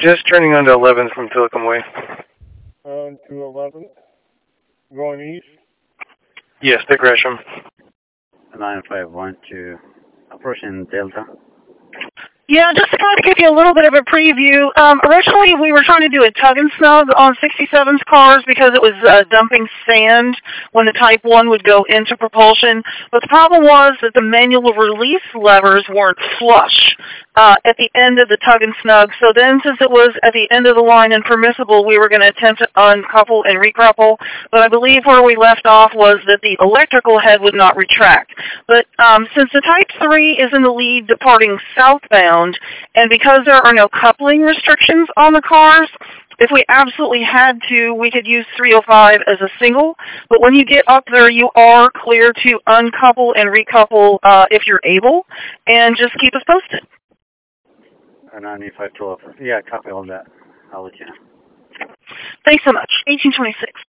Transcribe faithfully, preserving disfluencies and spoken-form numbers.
Just turning onto eleventh from Telecom Way. On to eleventh. Going east? Yes, take Gresham. nine five one two, approaching Delta. Yeah, just to kind of give you a little bit of a preview, um, originally we were trying to do a tug and snug on sixty-seven's cars because it was uh, dumping sand when the Type one would go into propulsion, but the problem was that the manual release levers weren't flush uh, at the end of the tug and snug, so then since it was at the end of the line and permissible, we were going to attempt to uncouple and recouple, but I believe where we left off was that the electrical head would not retract. But um, since the Type three is in the lead departing southbound, and because there are no coupling restrictions on the cars, if we absolutely had to, we could use three oh five as a single. But when you get up there, you are clear to uncouple and recouple uh, if you're able, and just keep us posted. ninety-five twelve. Yeah, copy all that. I'll let you know. Thanks so much. eighteen twenty-six.